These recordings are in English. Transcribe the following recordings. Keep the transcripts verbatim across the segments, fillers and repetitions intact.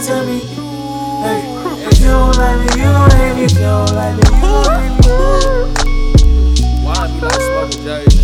tell me. Hey, if you don't like me, you don't hate me. If you don't like me, you don't hate me. Why I be like smoking J's?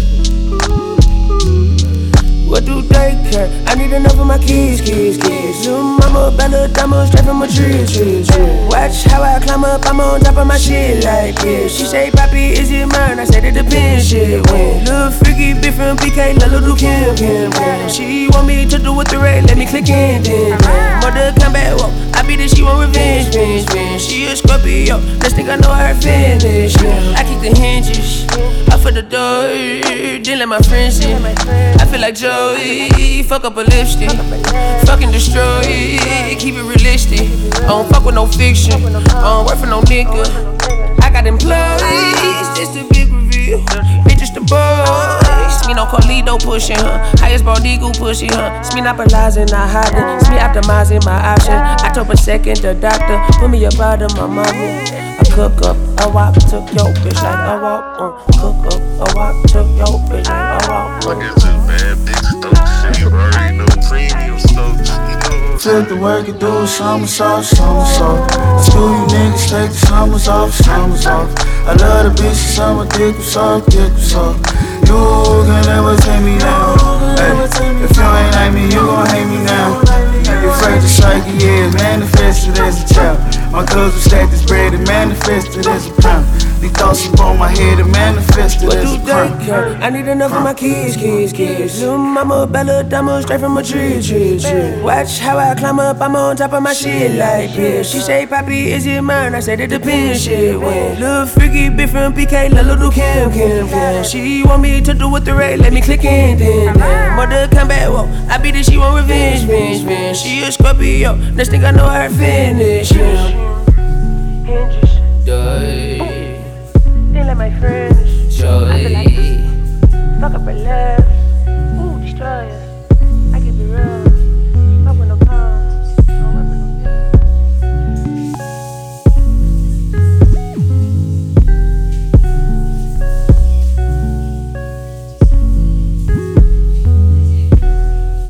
What do they care? I need enough of my kids, kids, kids. Little mama, Bella, diamond, straight from a tree, tree, tree. Watch how I climb up, I'm on top of my shit like this. She say, Papi, is it mine? I said it depends, shit. When little freaky bitch from P K, little do Kim, Kim, Kim. She want me to do with the red, let me click in, then. Mother come back, whoa. I beat it, she want revenge, revenge, revenge. She a Scorpio, let's think I know her finish. I keep the hinges up for the door, then let my friends in. I feel like Joey, fuck up a lipstick, fucking destroy it, keep it realistic. I don't fuck with no fiction, I don't work for no nigga. I got employees, this the big reveal. Bitches the boys, me no Carlito pushing her, highest bald eagle pushing her. It's me not paralyzing, not hiding, it's me optimizing my option. I took a second, the doctor put me up out of my mama. I cook up, a wop, took your bitch like a wop. Uh. Cook up, a wop, took your bitch like a wop. I guess it's bad bitch stuff. Shit, you already know premium stuff. You know. Flip the work and do a somersault, somersault. Screw you niggas, take the summers off, summers off. I love the bitch, summer dick was soft, dick was soft. You can never take me down. Hey, if you ain't like me, you gon' hate me now. You afraid to strike, yeah, manifested as a child. My cousin stacked this bread and manifested as a pound. These thoughts upon my head and manifested what as do a crime. they care? I need enough of my kids, kids, kids. Little mama, Bella, diamond, straight from a tree, tree, tree. Watch how I climb up, I'm on top of my shit like this. She say, Papi, is it mine? I said it depends, shit. When little freaky bitch from P K, little Kim, Kim, Kim. She want me to do with the red, let me click in, then. Mother come back, whoa. I beat it, she want revenge, revenge, revenge. She a Scorpio, next thing I know her finish. Yeah.